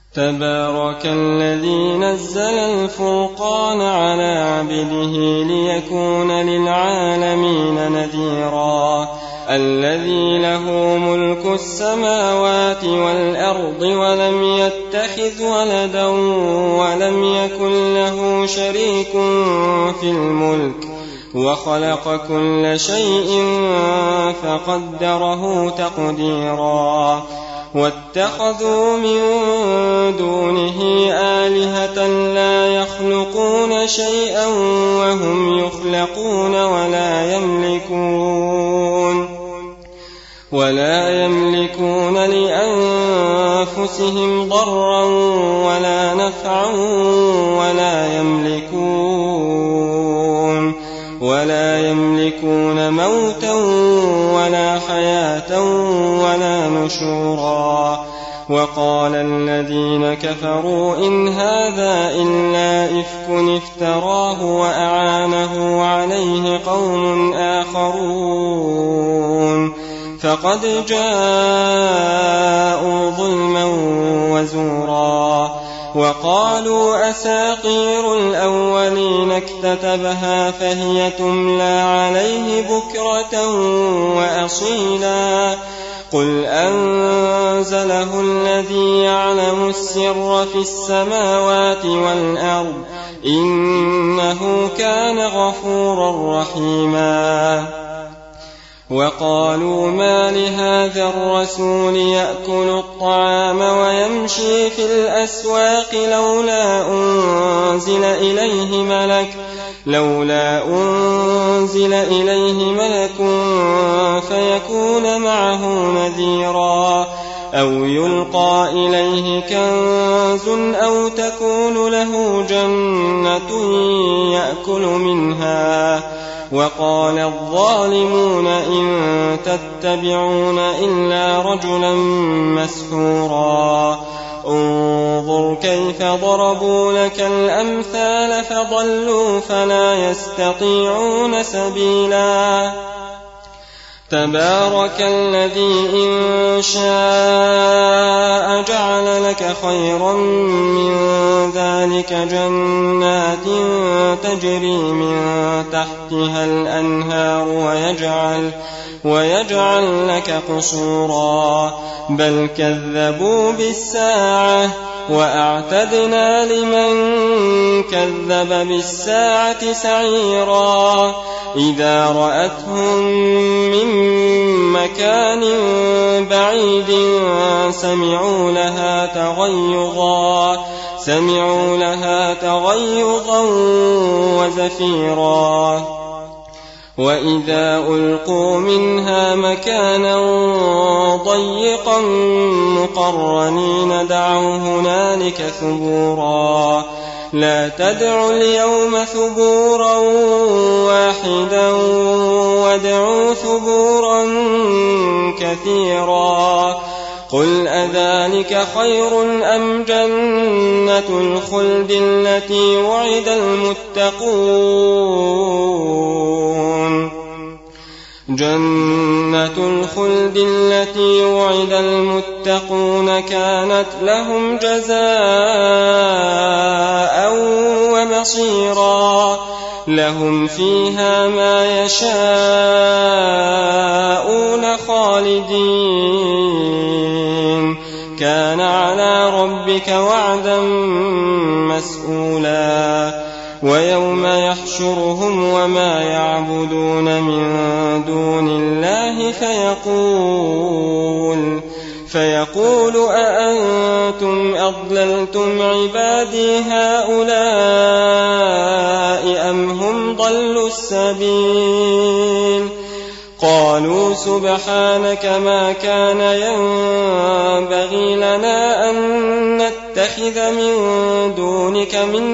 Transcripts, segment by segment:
تبارك الذي نزل الفرقان على عبده ليكون للعالمين نذيرا الذي له ملك السماوات والأرض ولم يتخذ ولدا ولم يكن له شريك في الملك وخلق كل شيء فقدره تقديرا واتخذوا من دونه آلهة لا يخلقون شيئا وهم يخلقون ولا يملكون لأنفسهم ضرا ولا نفعا ولا يملكون موتا ولا حياة ولا نشورا وقال الذين كفروا إن هذا إلا إفك افتراه وأعانه عليه قوم آخرون فقد جاءوا ظلما وزورا وقالوا أساطير الأولين اكتتبها فهي تملى عليه بكرة وأصيلا قل أنزله الذي يعلم السر في السماوات والأرض إنه كان غفورا رحيما وقالوا ما لهذا الرسول يأكل الطعام ويمشي في الأسواق لولا أنزل إليه ملك فيكون معه نذيرا أو يلقى إليه كنز أو تكون له جنة يأكل منها وقال الظالمون إن تتبعون إلا رجلا مسحورا انظر كيف ضربوا لك الأمثال فضلوا فلا يستطيعون سبيلا تبارك الذي إن شاء جعل لك خيرا من ذلك جنات تجري من تحتها الأنهار ويجعل لك قصورا بل كذبوا بالساعة وأعتدنا لمن كذب بالساعة سعيرا إذا رأتهم من مكان بعيد سمعوا لها تغيظا وزفيرا وإذا ألقوا منها مكانا ضيقا مقرنين دعوا هنالك ثبورا لا تدعوا اليوم ثبورا واحدا وادعوا ثبورا كثيرا قل أذلك خير أم جنة الخلد التي وعد المتقون جنة الخلد التي وعد المتقون كانت لهم جزاء ومصيرا لهم فيها ما يشاءون خالدين كان على ربك وعدا مسئولا ويوم يحشرهم وما يعبدون من دون الله فيقول أأنتم أضللتم عبادي هؤلاء أم هم ضلوا السبيل قالوا سبحانك ما كان ينبغي لنا أن نتخذ من دونك من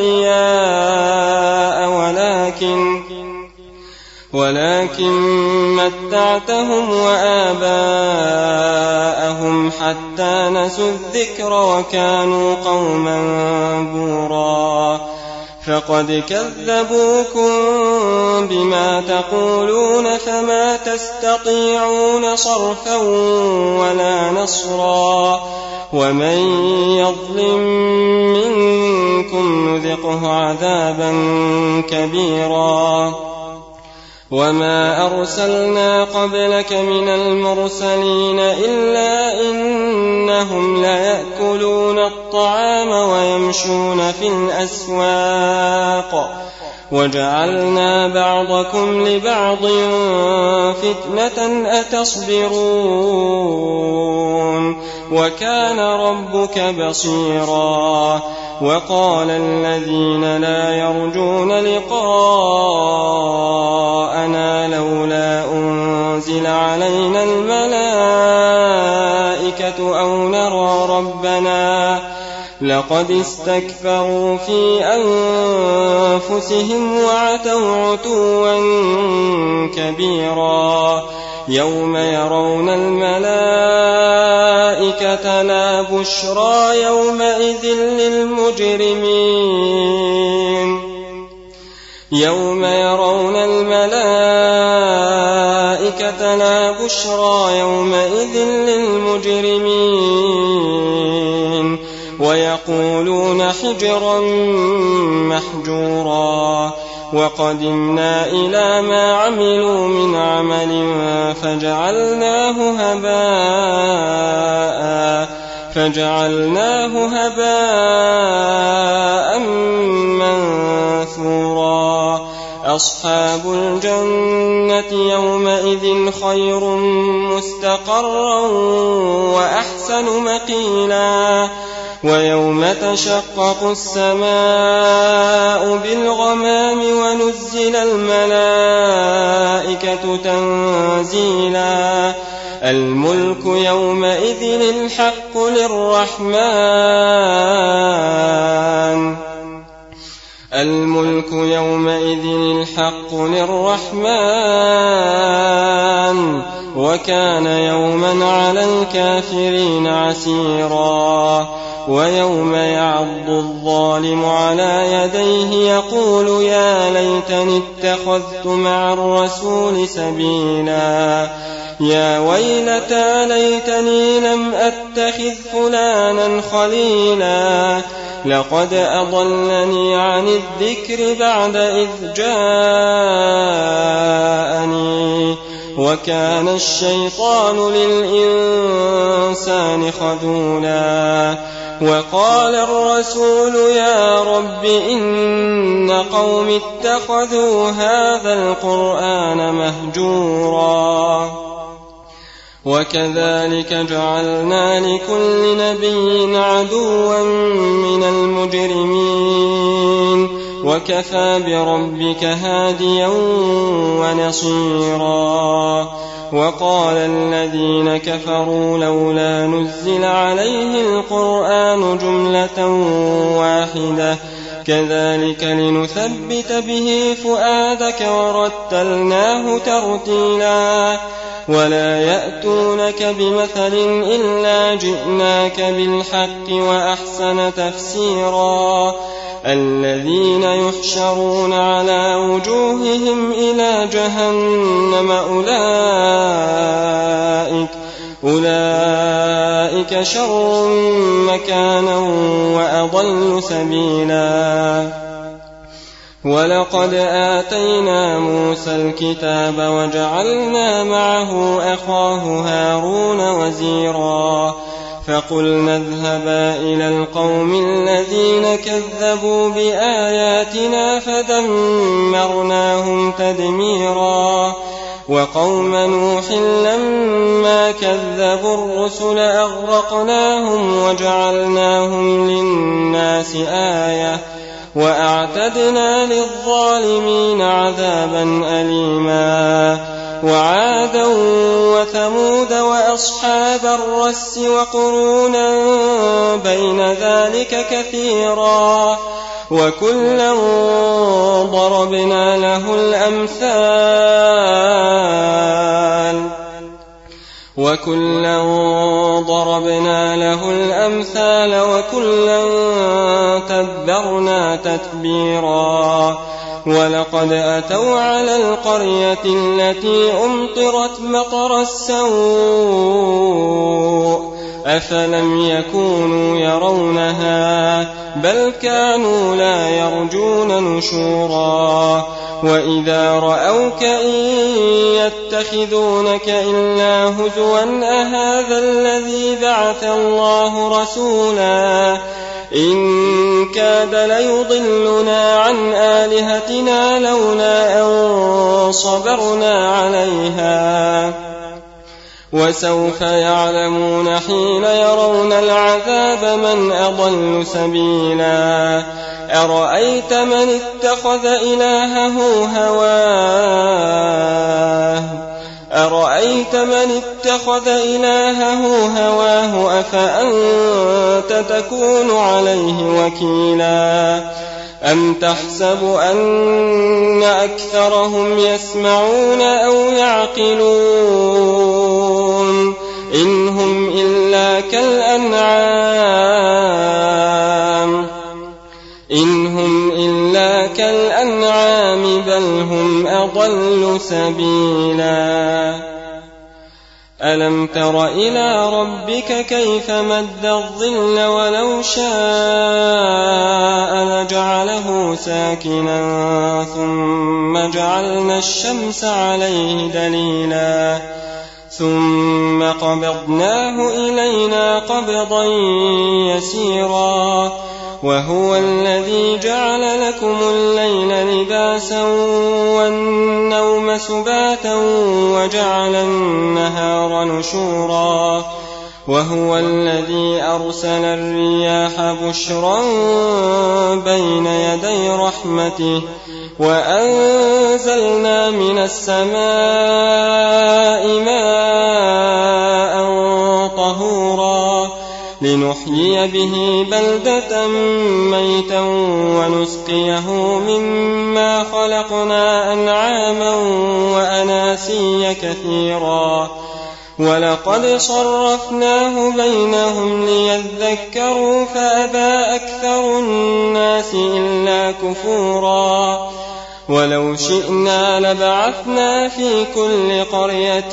أولياء ولكن متعتهم وآباءهم حتى نسوا الذكر وكانوا قوما بورا فقد كذبوكم بما تقولون فما تستطيعون صرفا ولا نصرا ومن يظلم منكم نذقه عذابا كبيرا وما أرسلنا قبلك من المرسلين إلا إنهم ليأكلون الطعام ويمشون في الأسواق وجعلنا بعضكم لبعض فتنة أتصبرون وكان ربك بصيرا وقال الذين لا يرجون لقاءنا لولا أنزل علينا الملائكة أو نرى ربنا لقد استكبروا في أنفسهم وعتوا عتوا كبيرا يوم يرون الملائكة لا بشرى يومئذ للمجرمين يوم يرون الملائكة لا بشرى يومئذ للمجرمين ويقولون حجرا محجورا وقدمنا إلى ما عملوا من عمل فجعلناه هباء منثورا أصحاب الجنة يومئذ خير مستقرا وأحسن مقيلا ويوم تشقق السماء بالغمام ونزل الملائكة تنزيلا الملك يومئذ الحق للرحمن وكان يوما على الكافرين عسيرا ويوم يعض الظالم على يديه يقول يا ليتني اتخذت مع الرسول سبيلا يا ويلتى ليتني لم أتخذ فلانا خليلا لقد أضلني عن الذكر بعد إذ جاءني وكان الشيطان للإنسان خذولا وقال الرسول يا رب إن قوم اتخذوا هذا القرآن مهجورا وكذلك جعلنا لكل نبي عدوا من المجرمين وكفى بربك هاديا ونصيرا وقال الذين كفروا لولا نزل عليه القرآن جملة واحدة كذلك لنثبت به فؤادك ورتلناه ترتيلا ولا يأتونك بمثل إلا جئناك بالحق وأحسن تفسيرا الذين يحشرون على وجوههم إلى جهنم أولئك شر مكانا وأضل سبيلا ولقد آتينا موسى الكتاب وجعلنا معه أخاه هارون وزيرا فقلنا اذهبا إلى القوم الذين كذبوا بآياتنا فدمرناهم تدميرا وقوم نوح لما كذبوا الرسل أغرقناهم وجعلناهم للناس آية وأعتدنا للظالمين عذابا أليما وعادا وثمود وأصحاب الرس وقرونا بين ذلك كثيرا وكلا ضربنا له الأمثال وكلا تبرنا تتبيرا ولقد أتوا على القرية التي أمطرت مطر السوء أفلم يكونوا يرونها بل كانوا لا يرجون نشورا وإذا رأوك إن يتخذونك إلا هزوا أهذا الذي بعث الله رسولا إن كاد ليضلنا عن آلهتنا لولا أن صبرنا عليها وسوف يعلمون حين يرون العذاب من أضل سبيلا أرأيت من اتخذ إلهه هواه أفأنت تكون عليه وكيلا أم تحسب أن أكثرهم يسمعون أو يعقلون إن هم إلا كالأنعام بل هم أضل سبيلا ألم تر إلى ربك كيف مد الظل ولو شاء لجعله ساكنا ثم جعلنا الشمس عليه دليلا ثم قبضناه إلينا قبضا يسيرا وهو الذي جعل لكم الليل لباسا والنوم سباتا وجعل النهار نشورا وهو الذي أرسل الرياح بشرا بين يدي رحمته وأنزلنا من السماء ماء طهورا لنحيي به بلدة ميتا ونسقيه مما خلقنا أنعاما وأناسيا كثيرا ولقد صرفناه بينهم ليذكروا فأبى أكثر الناس إلا كفورا ولو شئنا لبعثنا في كل قرية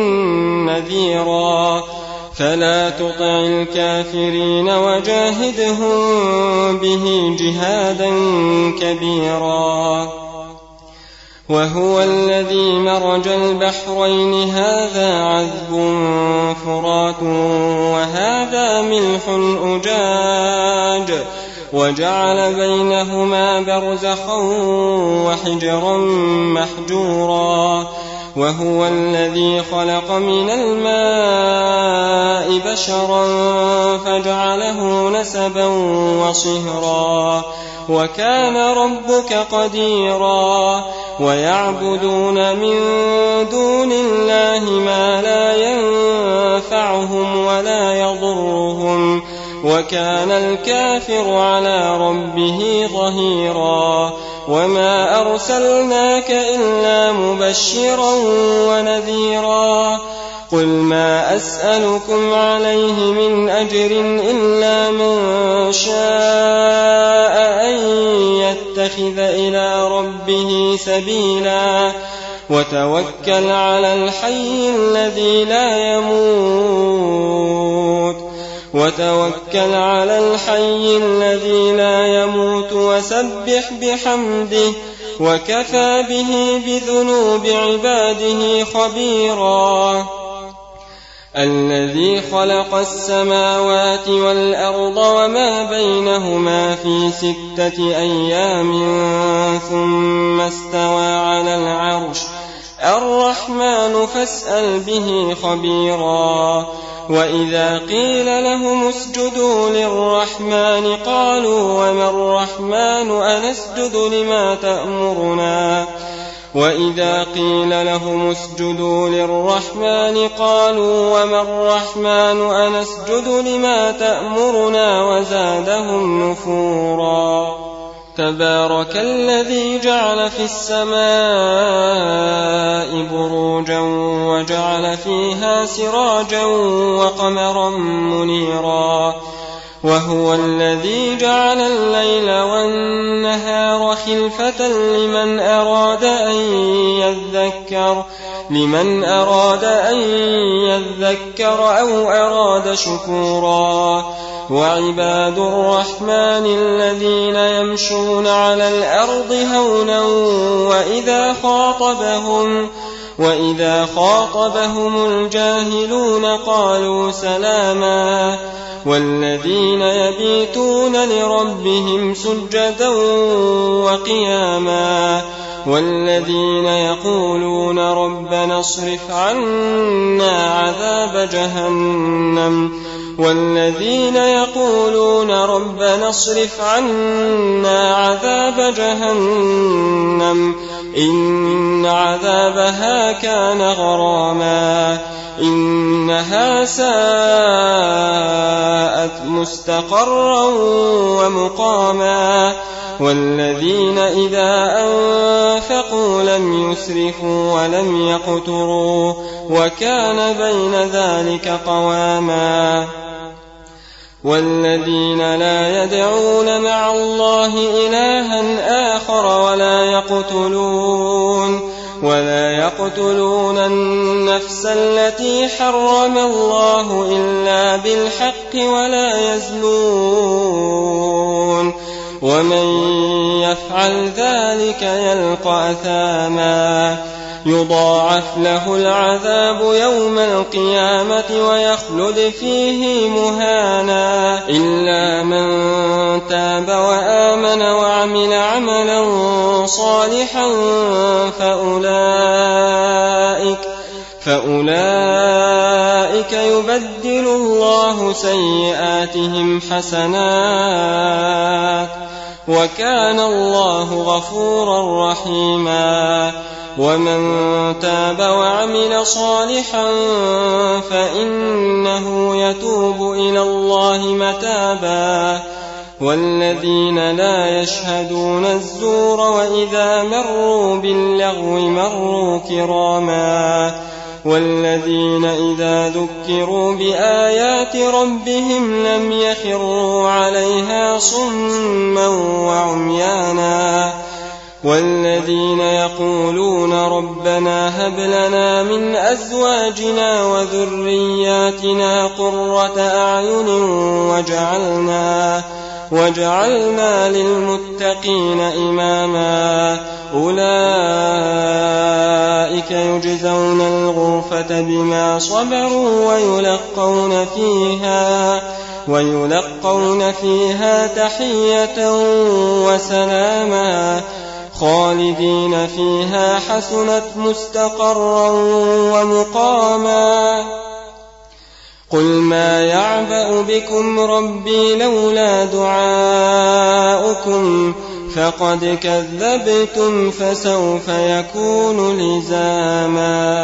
نذيرا فلا تطع الكافرين وجاهدهم به جهادا كبيرا وهو الذي مرج البحرين هذا عذب فرات وهذا ملح أجاج وجعل بينهما برزخا وحجرا محجورا وهو الذي خلق من الماء بشرا فجعله نسبا وصهرا وكان ربك قديرا ويعبدون من دون الله ما لا ينفعهم ولا يضرهم وكان الكافر على ربه ظهيرا وما أرسلناك إلا مبشرا ونذيرا قل ما أسألكم عليه من أجر إلا من شاء أن يتخذ إلى ربه سبيلا وتوكل على الحي الذي لا يموت وسبح بحمده وكفى به بذنوب عباده خبيرا الذي خلق السماوات والأرض وما بينهما في 6 أيام ثم استوى على العرش الرحمن فاسأل به خبيرا وإذا قيل لهم اسجدوا للرحمن قالوا وما الرحمن أنسجد لما تأمرنا وإذا قيل لهم اسجدوا للرحمن قالوا وما الرحمن أنسجد لما تأمرنا وزادهم نفورا تبارك الذي جعل في السماء بروجا وجعل فيها سراجا وقمرا منيرا وهو الذي جعل الليل والنهار خلفة لمن أراد أن يذكر لمن أراد أن يذكر أو أراد شكورا وعباد الرحمن الذين يمشون على الأرض هونا وإذا خاطبهم الجاهلون قالوا سلاما والذين يبيتون لربهم سجدا وقياما والذين يقولون ربنا اصرف عنا عذاب جهنم إن عذابها كان غراما إنها ساءت مستقرا ومقاما والذين إذا أنفقوا لم يسرفوا ولم يقتروا وكان بين ذلك قواما والذين لا يدعون مع الله إلها آخر ولا يقتلون النفس التي حرم الله إلا بالحق ولا يزنون ومن يفعل ذلك يلقى أثاما يضاعف له العذاب يوم القيامة ويخلد فيه مهانا إلا من تاب وآمن وعمل عملا صالحا فأولئك يبدل الله سيئاتهم حسنات وكان الله غفورا رحيما ومن تاب وعمل صالحا فإنه يتوب إلى الله متابا والذين لا يشهدون الزور وإذا مروا باللغو مروا كراما والذين إذا ذكروا بآيات ربهم لم يخروا عليها صما وعميانا والذين يقولون ربنا هب لنا من أزواجنا وذرياتنا قرة أعين وجعلنا للمتقين إماما أولئك يجزون الغرفة بما صبروا ويلقون فيها تحية وسلاما خالدين فيها حسنت مستقرا ومقاما قل ما يعبأ بكم ربي لولا دعاؤكم فقد كذبتم فسوف يكون لزاما